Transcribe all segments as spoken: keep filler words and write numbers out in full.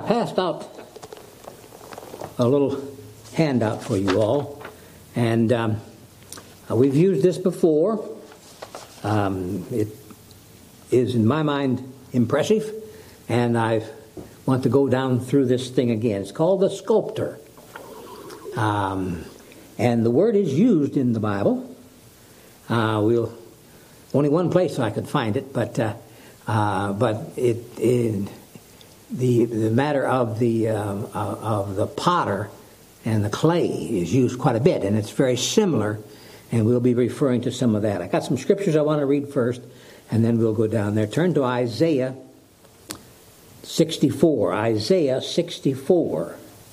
passed out a little handout for you all, and um, we've used this before. Um, it is, in my mind, impressive, and I want to go down through this thing again. It's called the sculptor, um, and the word is used in the Bible. Uh, we'll only one place I could find it, but uh, uh, but it, it the the matter of the uh, of the potter and the clay is used quite a bit, and it's very similar, and we'll be referring to some of that. I got some scriptures I want to read first, and then we'll go down there. Turn to Isaiah sixty-four. Isaiah sixty-four.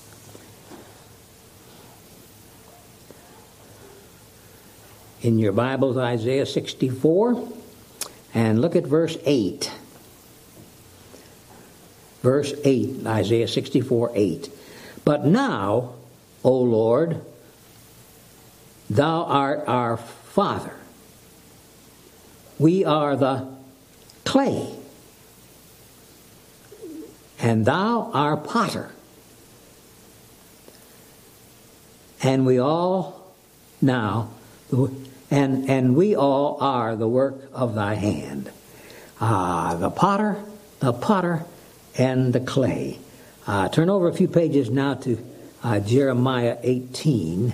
In your Bibles, Isaiah sixty-four, and look at verse eight. Verse eight, Isaiah sixty-four, eight. But now, O Lord, thou art our Father. We are the clay, and thou our potter. And we all now, and, and we all are the work of thy hand. Ah, the potter, the potter, and the clay. Uh, turn over a few pages now to uh, Jeremiah eighteen.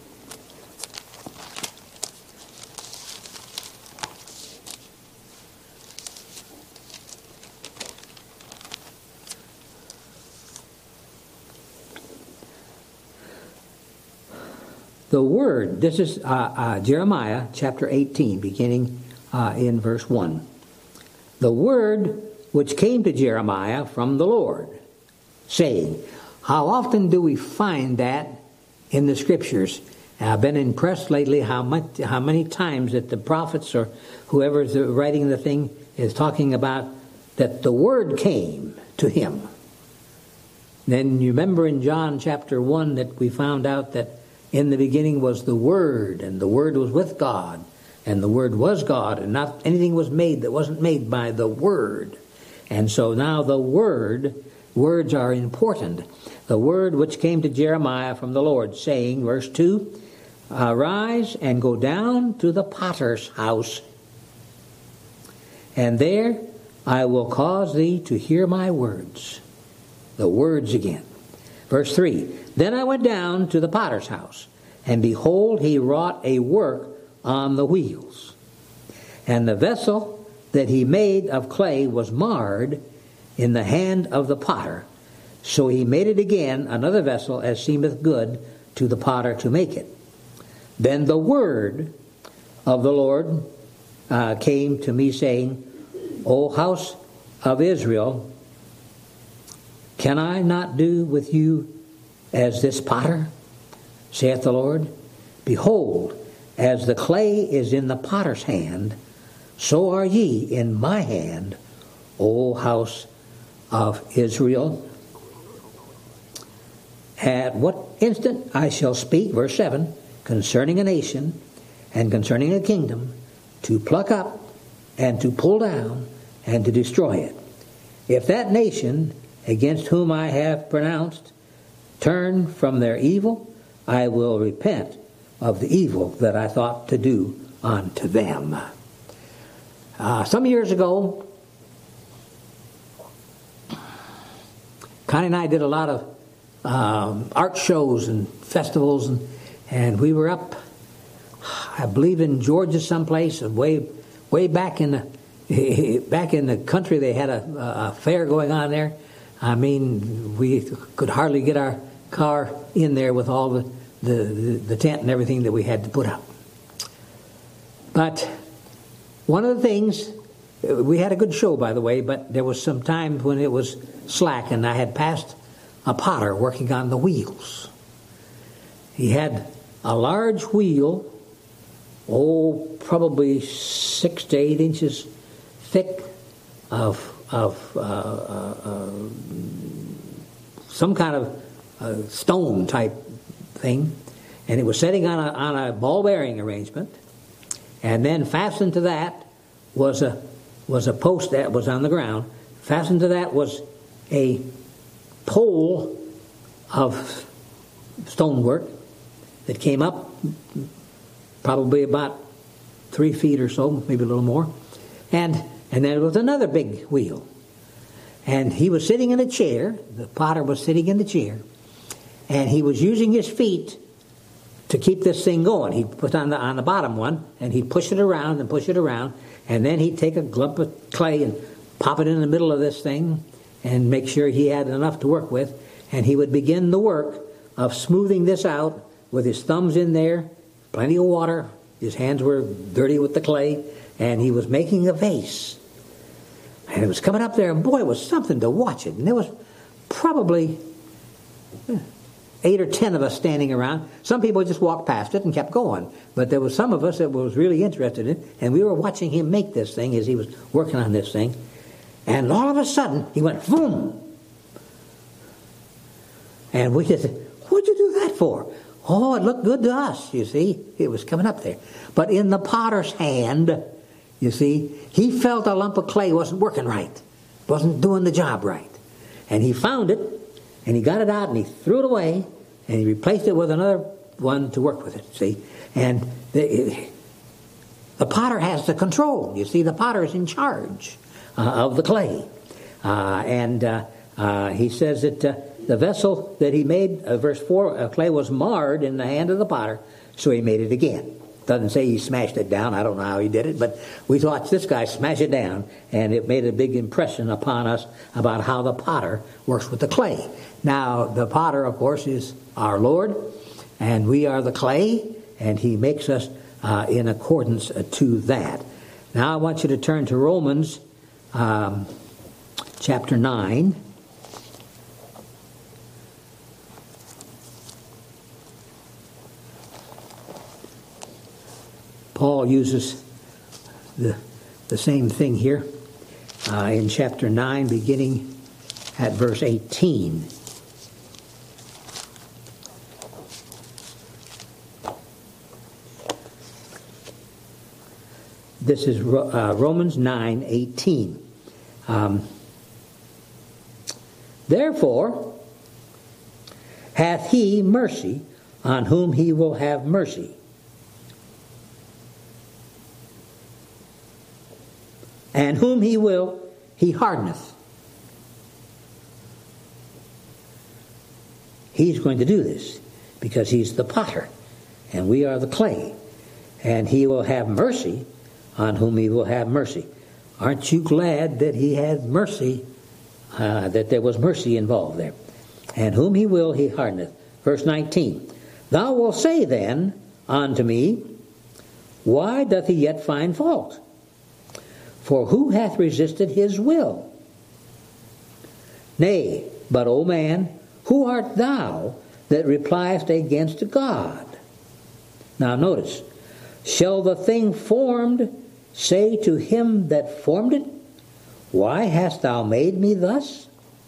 The word, this is uh, uh, Jeremiah chapter eighteen, beginning uh, in verse one. The word which came to Jeremiah from the Lord, saying, how often do we find that in the scriptures? I've been impressed lately how much, how many times that the prophets or whoever's writing the thing is talking about that the word came to him. Then you remember in John chapter one that we found out that in the beginning was the Word, and the Word was with God, and the Word was God, and not anything was made that wasn't made by the Word. And so now the Word, words are important. The Word which came to Jeremiah from the Lord, saying, verse two, arise and go down to the potter's house, and there I will cause thee to hear my words. The words again. Verse three, then I went down to the potter's house, and behold, he wrought a work on the wheels. And the vessel that he made of clay was marred in the hand of the potter. So he made it again another vessel as seemeth good to the potter to make it. Then the word of the Lord uh, came to me, saying, O house of Israel, can I not do with you as this potter, saith the Lord? Behold, as the clay is in the potter's hand, so are ye in my hand, O house of Israel. At what instant I shall speak, verse seven, concerning a nation and concerning a kingdom, to pluck up and to pull down and to destroy it. If that nation against whom I have pronounced turn from their evil, I will repent of the evil that I thought to do unto them. Uh, some years ago, Connie and I did a lot of um, art shows and festivals, and, and we were up, I believe, in Georgia someplace, way way back in the back in the country. They had a, a fair going on there. I mean, we could hardly get our car in there with all the, the, the tent and everything that we had to put up. But one of the things, we had a good show, by the way, but there was some times when it was slack, and I had passed a potter working on the wheels. He had a large wheel, oh, probably six to eight inches thick, of of uh, uh, uh, some kind of uh, stone type thing, and it was sitting on a on a ball bearing arrangement, and then fastened to that was a was a post that was on the ground. Fastened to that was a pole of stonework that came up probably about three feet or so, maybe a little more. And, and there was another big wheel. And he was sitting in a chair. The potter was sitting in the chair. And he was using his feet to keep this thing going. He'd put on the on the bottom one, and he'd push it around and push it around, and then he'd take a lump of clay and pop it in the middle of this thing and make sure he had enough to work with, and he would begin the work of smoothing this out with his thumbs in there, plenty of water, his hands were dirty with the clay, and he was making a vase. And it was coming up there, and boy, it was something to watch it. And there was probably eight or ten of us standing around. Some people just walked past it and kept going. But there was some of us that was really interested in it, and we were watching him make this thing as he was working on this thing. And all of a sudden, he went, boom! And we just said, what'd you do that for? Oh, it looked good to us, you see. It was coming up there. But in the potter's hand, you see, he felt a lump of clay wasn't working right. Wasn't doing the job right. And he found it, and he got it out, and he threw it away, and he replaced it with another one to work with it, see. And the, the potter has the control. You see, the potter is in charge uh, of the clay. Uh, and uh, uh, he says that uh, the vessel that he made, uh, verse four, uh, clay was marred in the hand of the potter, so he made it again. Doesn't say he smashed it down. I don't know how he did it, but we watched this guy smash it down, and it made a big impression upon us about how the potter works with the clay. Now, the potter, of course, is our Lord, and we are the clay, and he makes us uh, in accordance uh, to that. Now, I want you to turn to Romans um, chapter nine. Paul uses the, the same thing here uh, in chapter nine, beginning at verse eighteen. This is uh, Romans nine eighteen. Um, Therefore hath he mercy on whom he will have mercy, and whom he will, he hardeneth. He's going to do this because he's the potter and we are the clay. And he will have mercy on whom he will have mercy. Aren't you glad that he had mercy, uh, that there was mercy involved there? And whom he will, he hardeneth. Verse nineteen. Thou wilt say then unto me, why doth he yet find fault? For who hath resisted his will? Nay, but, O man, who art thou that repliest against God? Now notice, shall the thing formed say to him that formed it, why hast thou made me thus?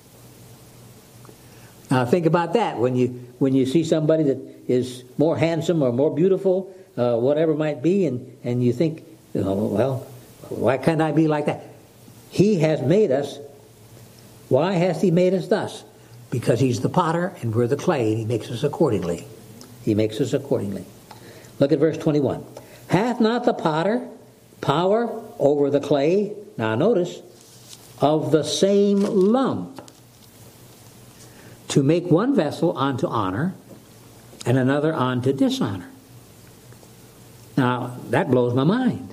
Now think about that. When you when you see somebody that is more handsome or more beautiful, uh, whatever it might be, and, and you think, oh, well, why can't I be like that? He has made us. Why has he made us thus? Because he's the potter and we're the clay, and he makes us accordingly. He makes us accordingly. Look at verse twenty-one. Hath not the potter power over the clay? Now notice, of the same lump, to make one vessel unto honor and another unto dishonor. Now, that blows my mind.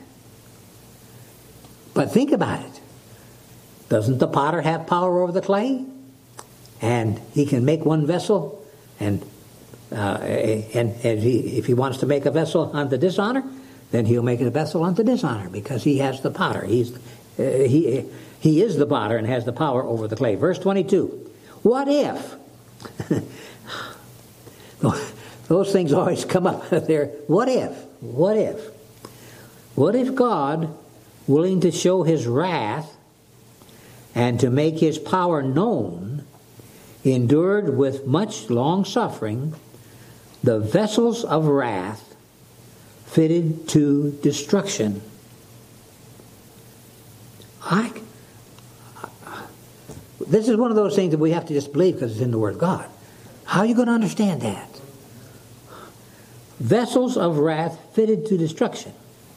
But think about it. Doesn't the potter have power over the clay? And he can make one vessel, and uh, and, and he, if he wants to make a vessel unto dishonor, then he'll make it a vessel unto dishonor, because he has the potter. He's uh, he he is the potter and has the power over the clay. Verse twenty-two. What if? Those things always come up there. What if? What if? What if God, willing to show his wrath and to make his power known, endured with much long suffering the vessels of wrath fitted to destruction? this is one of those things that we have to just believe because it's in the Word of God. How are you going to understand that? Vessels of wrath fitted to destruction.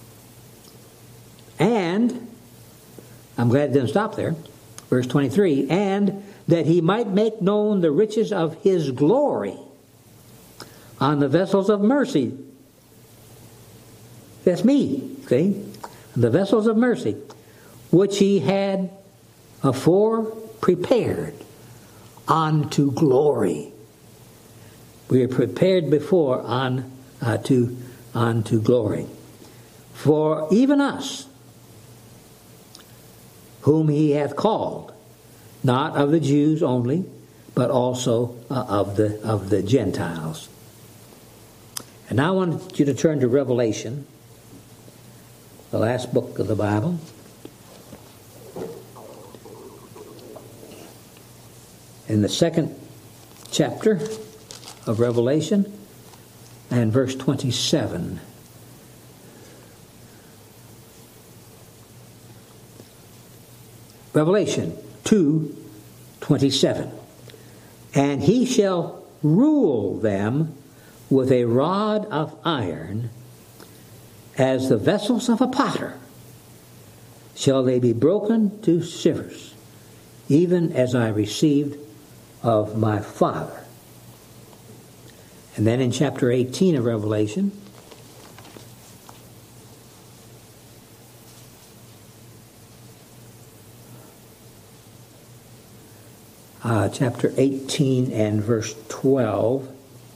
And, I'm glad it didn't stop there, verse twenty-three, and that he might make known the riches of his glory on the vessels of mercy. That's me, see? The vessels of mercy, which he had afore prepared unto glory. We are prepared before on uh, to unto glory. For even us, whom he hath called, not of the Jews only, but also uh, of the of the Gentiles. And now I want you to turn to Revelation, the last book of the Bible. In the second chapter of Revelation, and verse twenty-seven. Revelation two twenty-seven. And he shall rule them with a rod of iron, as the vessels of a potter shall they be broken to shivers, even as I received of my Father. And then in chapter eighteen of Revelation, uh, chapter eighteen and verse twelve,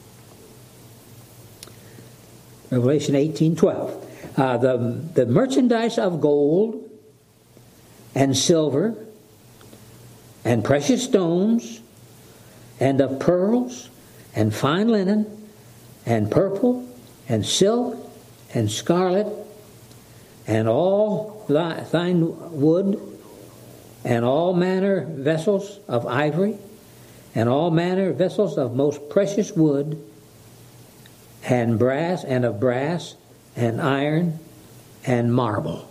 Revelation eighteen twelve. Uh, the, the merchandise of gold and silver and precious stones and of pearls and fine linen and purple and silk and scarlet and all thine wood and all manner vessels of ivory and all manner vessels of most precious wood and brass and of brass and iron and marble.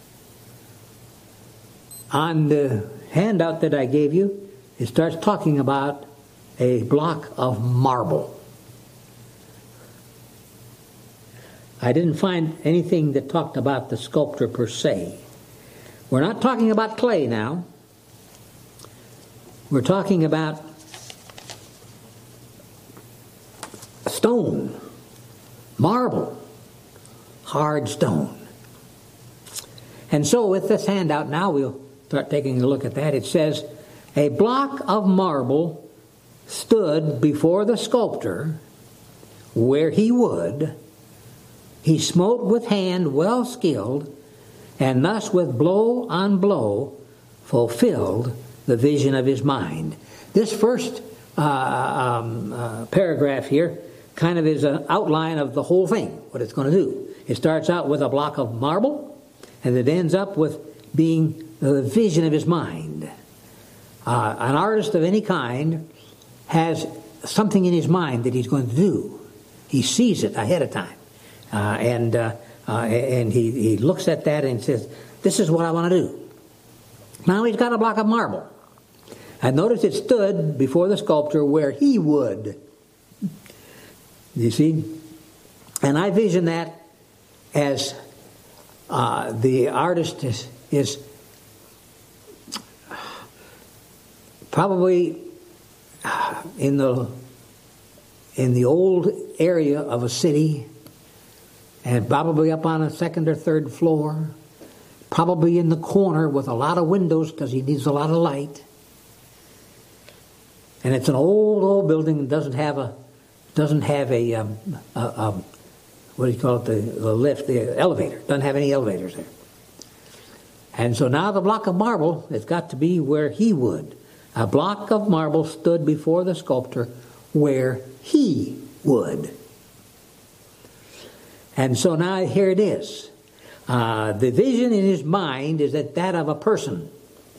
On the handout that I gave you, it starts talking about a block of marble. I didn't find anything that talked about the sculptor per se. We're not talking about clay now. We're talking about stone, marble, hard stone. And so with this handout now, we'll start taking a look at that. It says, a block of marble stood before the sculptor where he would. He smote with hand well skilled, and thus with blow on blow fulfilled the vision of his mind. This first uh, um, uh, paragraph here kind of is an outline of the whole thing, what it's going to do. It starts out with a block of marble, and it ends up with being the vision of his mind. Uh, an artist of any kind has something in his mind that he's going to do. He sees it ahead of time. Uh, and uh, uh, and he, he looks at that and says, this is what I want to do. Now he's got a block of marble. I noticed it stood before the sculptor where he would. You see? And I vision that as uh, the artist is, is probably in the in the old area of a city, and probably up on a second or third floor, probably in the corner with a lot of windows because he needs a lot of light. And it's an old, old building that doesn't have a doesn't have a, um, a, a what do you call it, the, the lift, the elevator. Doesn't have any elevators there. And so now the block of marble has got to be where he would. A block of marble stood before the sculptor where he would. And so now here it is. Uh, the vision in his mind is that that of a person.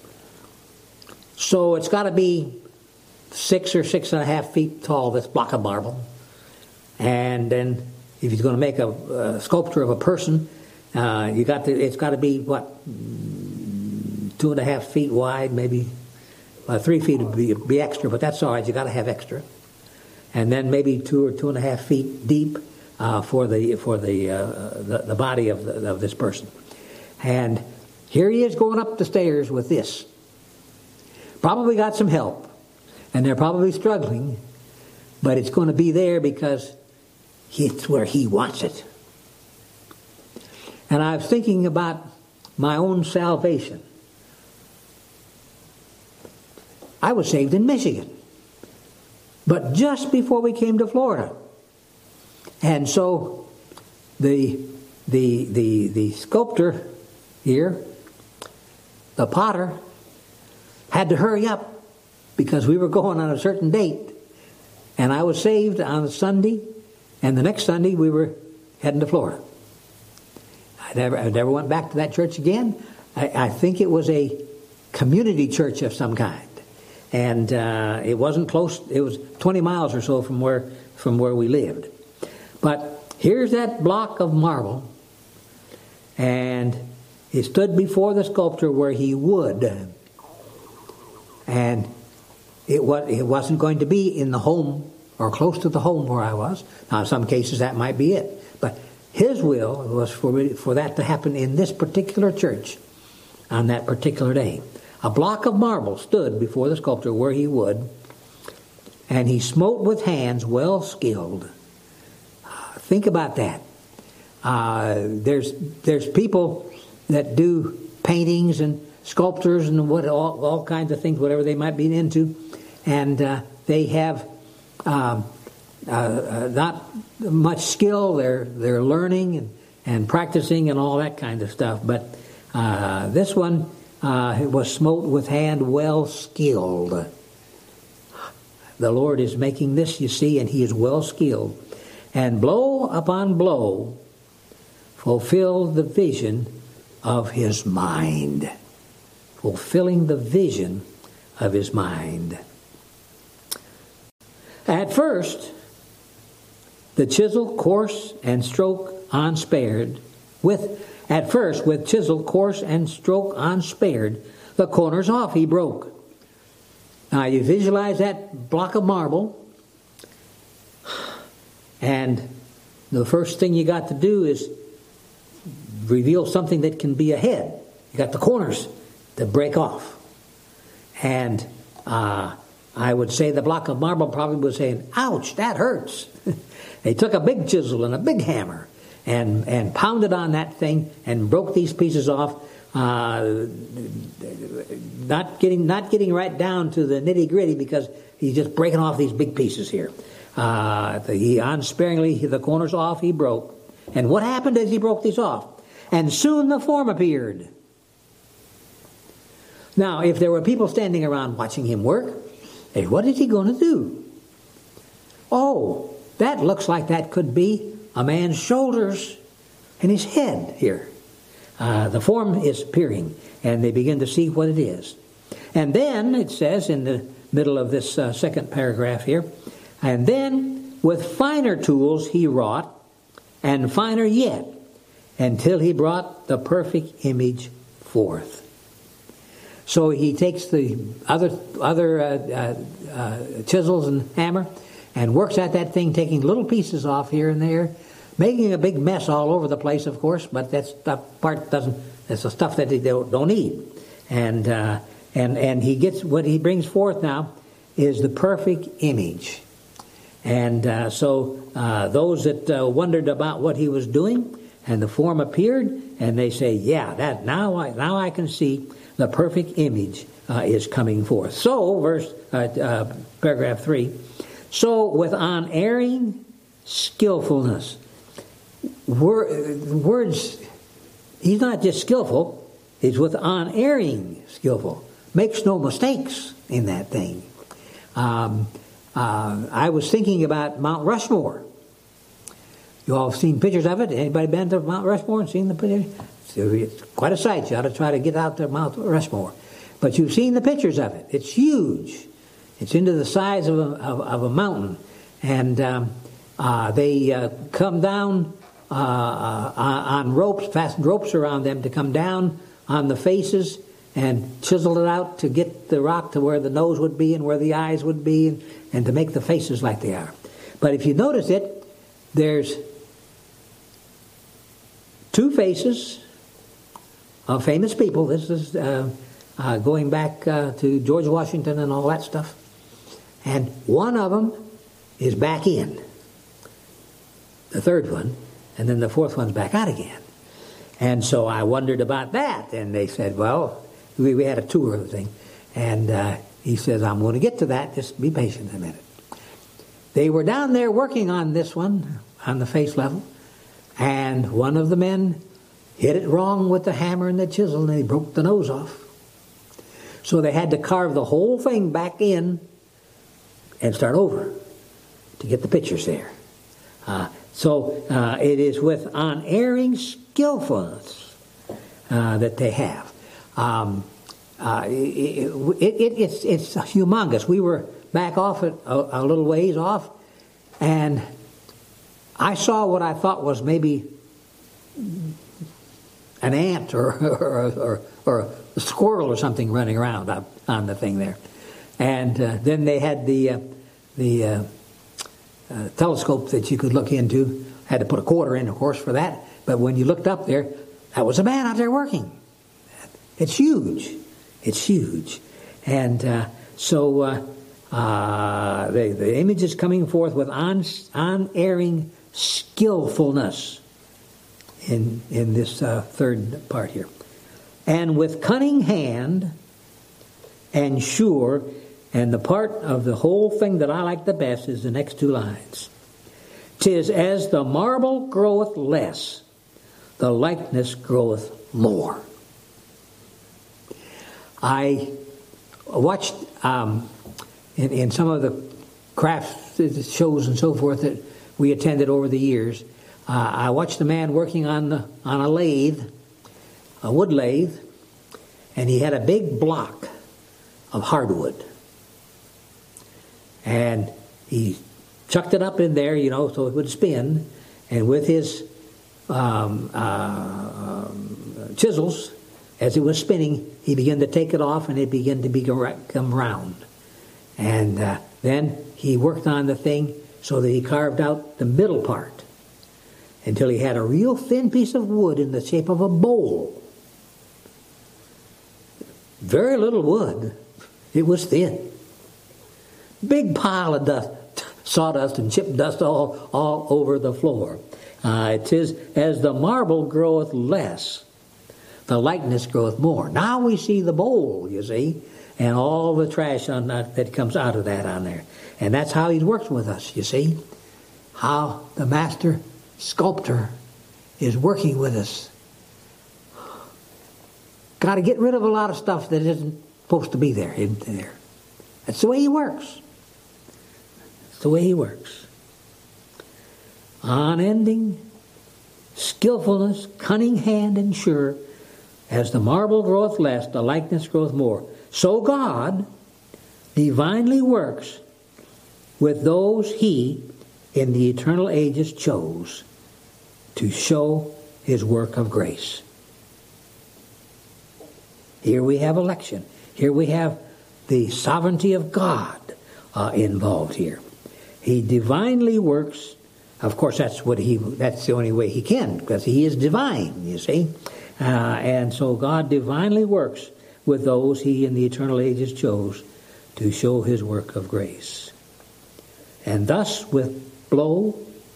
So it's got to be six or six and a half feet tall, this block of marble. And then if he's going to make a, a sculpture of a person, uh, you got to, it's got to be, what, two and a half feet wide, maybe uh, three feet would be, be extra, but that's all right. You got to have extra. And then maybe two or two and a half feet deep uh, for the for the, uh, the the body of the, of this person. And here he is going up the stairs with this. Probably got some help, and they're probably struggling, but it's going to be there because it's where he wants it. And I was thinking about my own salvation. I was saved in Michigan, but just before we came to Florida. And so the the the the sculptor here, the potter, had to hurry up because we were going on a certain date. And I was saved on a Sunday, and the next Sunday we were heading to Florida. I never, I never went back to that church again. I, I think it was a community church of some kind. And uh, it wasn't close. It was twenty miles or so from where from where we lived. But here's that block of marble, and he stood before the sculptor where he would, and it was it wasn't going to be in the home or close to the home where I was. Now, in some cases that might be it, but his will was for for that to happen in this particular church on that particular day. A block of marble stood before the sculptor where he would, and he smote with hands well skilled. Uh, think about that. Uh, there's there's people that do paintings and sculptures and what all, all kinds of things, whatever they might be into, and uh, they have um, uh, uh, not much skill. They're they're learning and, and practicing and all that kind of stuff. But uh, this one. Uh, it was smote with hand well skilled. The Lord is making this, you see, and he is well skilled. And blow upon blow fulfilled the vision of his mind. Fulfilling the vision of his mind. At first, the chisel coarse and stroke unspared, with At first, with chisel coarse and stroke unspared, the corners off he broke. Now you visualize that block of marble, and the first thing you got to do is reveal something that can be a head. You got the corners to break off. And uh, I would say the block of marble probably was saying, ouch, that hurts. They took a big chisel and a big hammer and and pounded on that thing and broke these pieces off, uh, not getting not getting right down to the nitty gritty because he's just breaking off these big pieces here. Uh, the, he unsparingly the corners off he broke, and what happened as he broke these off? And soon the form appeared. Now, if there were people standing around watching him work, hey, what is he going to do? Oh, that looks like that could be a man's shoulders and his head here. Uh, the form is appearing, and they begin to see what it is. And then it says in the middle of this uh, second paragraph here, and then with finer tools he wrought, and finer yet, until he brought the perfect image forth. So he takes the other other uh, uh, uh, chisels and hammer and works at that thing, taking little pieces off here and there, making a big mess all over the place, of course, but that's the part doesn't, that's the stuff that they don't, don't need. And, uh, and, and he gets, what he brings forth now is the perfect image. And uh, so uh, those that uh, wondered about what he was doing, and the form appeared, and they say, yeah, that now I, now I can see the perfect image uh, is coming forth. So, verse, uh, uh, paragraph three, so with unerring skillfulness. Words, he's not just skillful, he's with unerring skillful. Makes no mistakes in that thing. Um, uh, I was thinking about Mount Rushmore. You all have seen pictures of it? Anybody been to Mount Rushmore and seen the picture? It's quite a sight. You ought to try to get out to Mount Rushmore. But you've seen the pictures of it. It's huge. It's into the size of a, of, of a mountain. And um, uh, they uh, come down uh, uh, on ropes, fastened ropes around them to come down on the faces and chiseled it out to get the rock to where the nose would be and where the eyes would be, and, and to make the faces like they are. But if you notice it, there's two faces of famous people. This is uh, uh, going back uh, to George Washington and all that stuff. And one of them is back in, the third one, and then the fourth one's back out again. And so I wondered about that, and they said, well, we, we had a tour of the thing, and uh, he says, I'm going to get to that, just be patient a minute. They were down there working on this one, on the face level, and one of the men hit it wrong with the hammer and the chisel, and he broke the nose off. So they had to carve the whole thing back in and start over to get the pictures there. Uh, so uh, it is with unerring skillfulness uh, that they have. Um, uh, it, it, it, it's, it's humongous. We were back off it a, a little ways off, and I saw what I thought was maybe an ant or or, or, or a squirrel or something running around on, on the thing there. And uh, then they had the uh, the uh, uh, telescope that you could look into. Had to put a quarter in, of course, for that. But when you looked up there, that was a man out there working. It's huge. It's huge. And uh, so uh, uh, the, the image is coming forth with un, unerring skillfulness in, in this uh, third part here. And with cunning hand and sure, and the part of the whole thing that I like the best is the next two lines. 'Tis as the marble groweth less, the likeness groweth more. I watched um, in, in some of the crafts shows and so forth that we attended over the years. Uh, I watched a man working on the on a lathe, a wood lathe, and he had a big block of hardwood, and he chucked it up in there, you know, so it would spin, and with his um, uh, um, chisels, as it was spinning, he began to take it off, and it began to become round. And uh, then he worked on the thing so that he carved out the middle part until he had a real thin piece of wood in the shape of a bowl. Very little wood. It was thin. Big pile of dust, sawdust and chip dust all, all over the floor. Uh, it is as the marble groweth less, the likeness groweth more. Now we see the bowl, you see, and all the trash on that, that comes out of that on there. And that's how he works with us, you see. How the master sculptor is working with us. Got to get rid of a lot of stuff that isn't supposed to be there, in there. That's the way he works. That's the way he works. Unending skillfulness, cunning hand, and sure, as the marble groweth less, the likeness groweth more. So God divinely works with those he in the eternal ages chose to show his work of grace. Here we have election. Here we have the sovereignty of God uh, involved here. He divinely works. Of course, that's what he. That's the only way he can, because he is divine, you see. Uh, and so God divinely works with those he in the eternal ages chose to show his work of grace. And thus with blow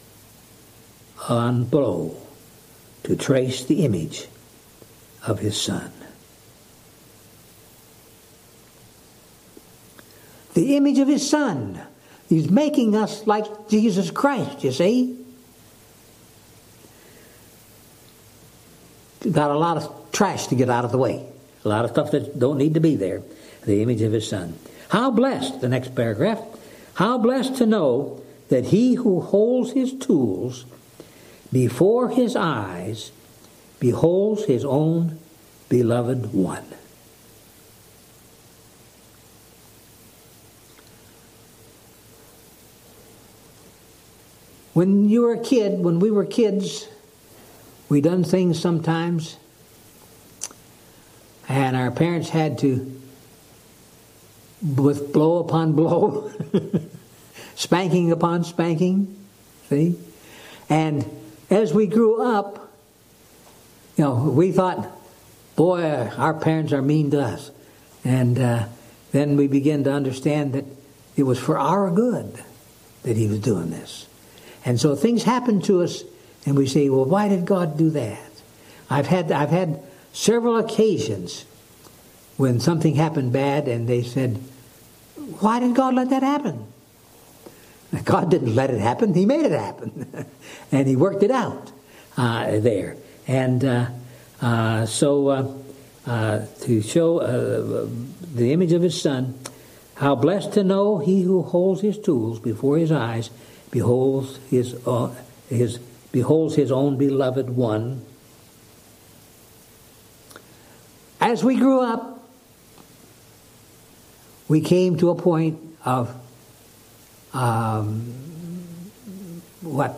on blow to trace the image of his Son. The image of his Son. He's making us like Jesus Christ, you see. Got a lot of trash to get out of the way. A lot of stuff that don't need to be there. The image of his Son. How blessed, the next paragraph, how blessed to know that he who holds his tools before his eyes beholds his own beloved one. When you were a kid, when we were kids, we done things sometimes, and our parents had to, with blow upon blow, spanking upon spanking, see? And as we grew up, you know, we thought, boy, our parents are mean to us. And uh, then we began to understand that it was for our good that he was doing this. And so things happen to us, and we say, well, why did God do that? I've had I've had several occasions when something happened bad, and they said, why did God let that happen? God didn't let it happen. He made it happen. And he worked it out uh, there. And uh, uh, so uh, uh, to show uh, the image of his Son, how blessed to know he who holds his tools before his eyes beholds his uh, his beholds his own beloved one. As we grew up, we came to a point of um, what?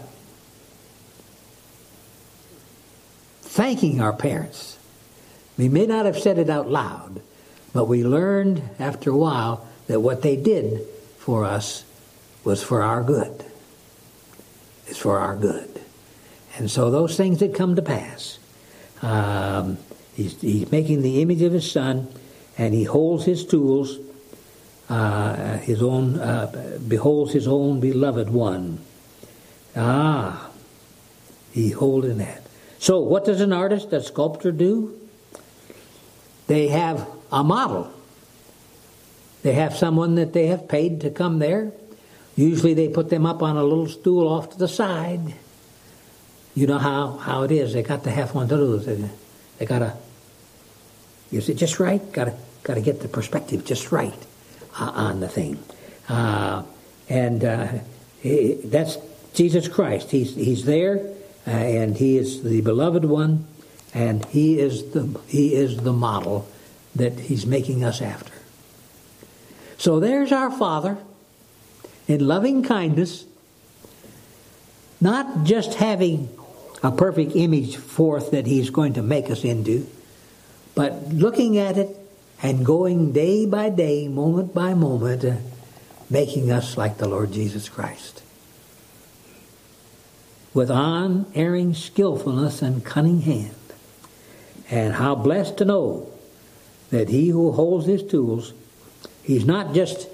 Thanking our parents. We may not have said it out loud, but we learned after a while that what they did for us was for our good. It's for our good. And so those things that come to pass, um, he's, he's making the image of his Son, and he holds his tools, uh, his own, uh, beholds his own beloved one. Ah, he holding that. So what does an artist, a sculptor do? They have a model. They have someone that they have paid to come there. Usually they put them up on a little stool off to the side. You know how, how it is. They got to have one to do. They, they got to, is it just right? Got to got to get the perspective just right uh, on the thing. Uh, and uh, he, that's Jesus Christ. He's he's there, uh, and he is the beloved one, and he is the he is the model that he's making us after. So there's our Father in loving kindness, not just having a perfect image forth that he's going to make us into, but looking at it and going day by day, moment by moment, uh, making us like the Lord Jesus Christ. With unerring skillfulness and cunning hand. And how blessed to know that he who holds his tools, he's not just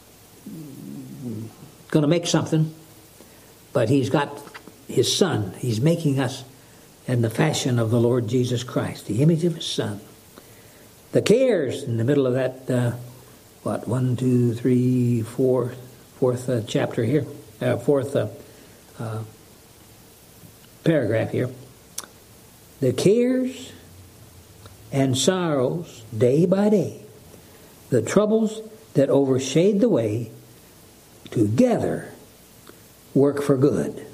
going to make something, but he's got his Son. He's making us in the fashion of the Lord Jesus Christ, the image of his Son. The cares in the middle of that, uh, what, one, two, three, four, fourth uh, chapter here, uh, fourth uh, uh, paragraph here. The cares and sorrows day by day, the troubles that overshade the way, together work for good.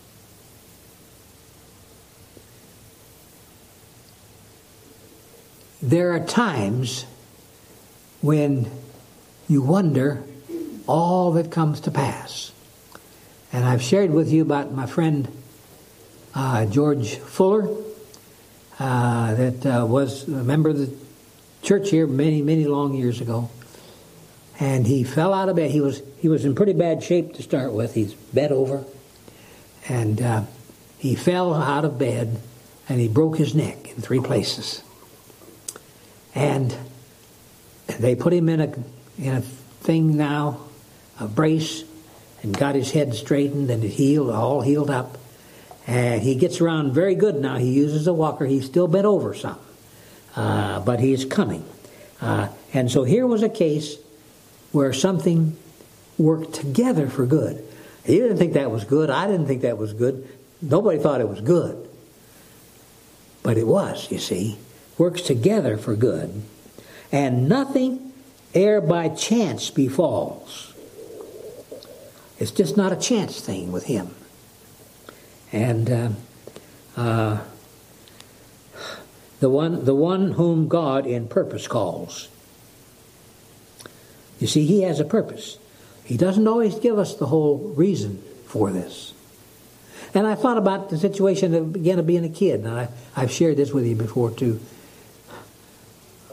There are times when you wonder all that comes to pass. And I've shared with you about my friend uh, George Fuller, uh, that uh, was a member of the church here many, many long years ago. And he fell out of bed. He was he was in pretty bad shape to start with. He's bent over. And uh, he fell out of bed, and he broke his neck in three places. And they put him in a in a thing now, a brace, and got his head straightened, and it healed, all healed up. And he gets around very good now. He uses a walker. He's still bent over some, uh, but he is coming. Uh, and so here was a case where something worked together for good. He didn't think that was good. I didn't think that was good. Nobody thought it was good. But it was, you see. Works together for good. And nothing ere by chance befalls. It's just not a chance thing with him. And uh, uh, the one, the one whom God in purpose calls. You see, he has a purpose. He doesn't always give us the whole reason for this. And I thought about the situation again of being a kid, and I, I've shared this with you before too.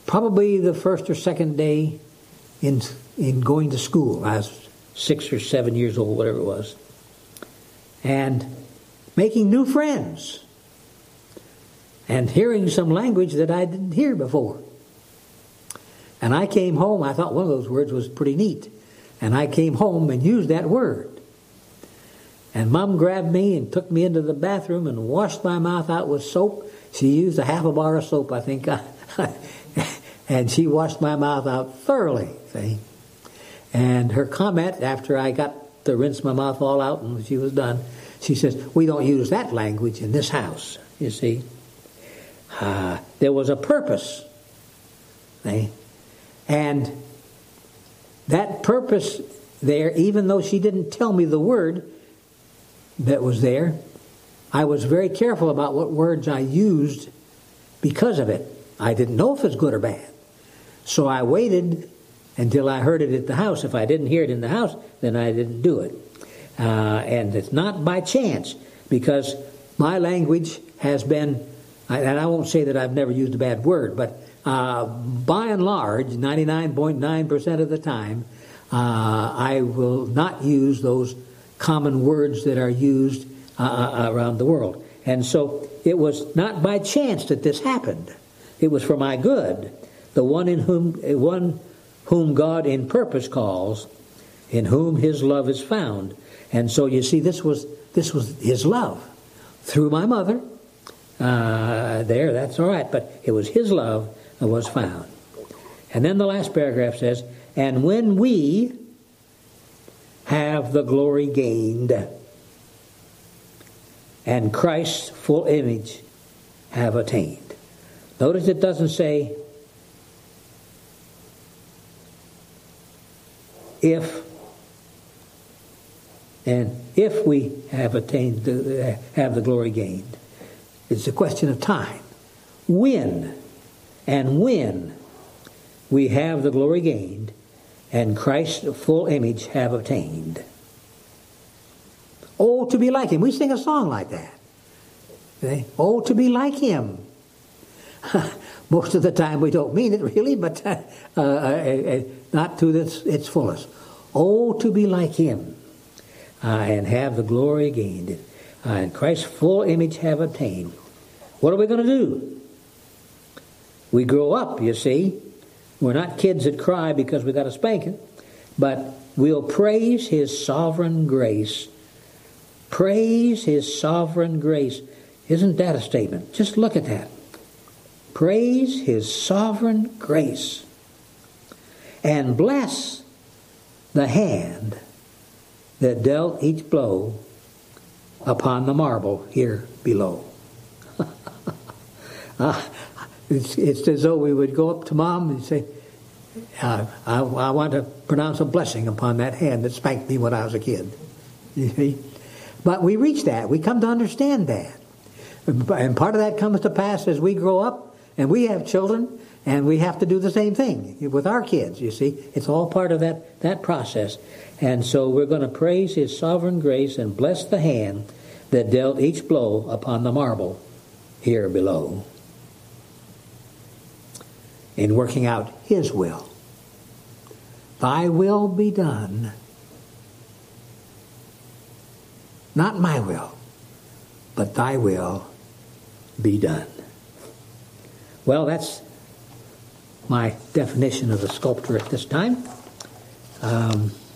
probably the first or second day in in going to school. I was six or seven years old, whatever it was. And making new friends. And hearing some language that I didn't hear before. And I came home, I thought one of those words was pretty neat. And I came home and used that word. And Mom grabbed me and took me into the bathroom and washed my mouth out with soap. She used a half a bar of soap, I think. And she washed my mouth out thoroughly, see. And her comment after I got to rinse my mouth all out and she was done, she says, we don't use that language in this house, you see. Uh, there was a purpose. See? And that purpose there, even though she didn't tell me the word that was there, I was very careful about what words I used because of it. I didn't know if it was good or bad. So I waited until I heard it at the house. If I didn't hear it in the house, then I didn't do it. Uh, and it's not by chance, because my language has been, and I won't say that I've never used a bad word, but uh, by and large, ninety-nine point nine percent of the time, uh, I will not use those common words that are used uh, around the world. And so it was not by chance that this happened. It was for my good. The one in whom one whom God in purpose calls, in whom his love is found. And so you see, this was this was his love through my mother. Uh, there, that's all right, but it was his love that was found. And then the last paragraph says, and when we have the glory gained, and Christ's full image have attained. Notice it doesn't say if, and if we have attained, the, have the glory gained. It's a question of time. When, and when we have the glory gained, and Christ's full image have attained. Oh, to be like him. We sing a song like that. Okay? Oh, to be like him. Most of the time we don't mean it really, but uh, uh, uh, not to this, its fullest. Oh, to be like him, uh, and have the glory gained, uh, and Christ's full image have obtained. What are we going to do? We grow up, you see. We're not kids that cry because we got a spanking, but we'll praise his sovereign grace. Praise his sovereign grace. Isn't that a statement? Just look at that. Praise his sovereign grace. And bless the hand that dealt each blow upon the marble here below. uh, it's, it's as though we would go up to Mom and say, uh, I, I want to pronounce a blessing upon that hand that spanked me when I was a kid. You see? But we reach that. We come to understand that. And part of that comes to pass as we grow up and we have children, and we have to do the same thing with our kids, you see. It's all part of that, that process. And so we're going to praise his sovereign grace and bless the hand that dealt each blow upon the marble here below, in working out his will. Thy will be done. Not my will, but thy will be done. Well, that's my definition of the sculptor at this time. Um,